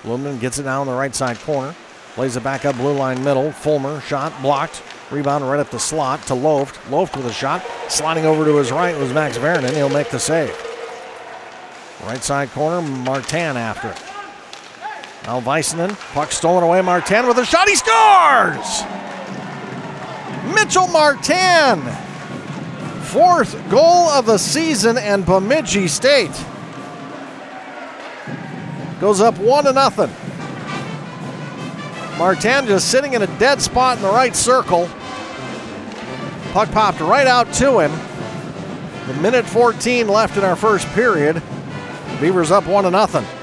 Lumen gets it down the right side corner. Plays it back up blue line middle. Fulmer, shot blocked. Rebound right up the slot to Loft. Loft with a shot. Sliding over to his right was Max Veranen. He'll make the save. Right side corner, Martin after it. Now Väisänen, puck stolen away. Martin with a shot. He scores! Mitchell Martin! 4th goal of the season, and Bemidji State goes up 1-0. Martin just sitting in a dead spot in the right circle. Puck popped right out to him. The minute 14 left in our first period. Beavers up 1-0.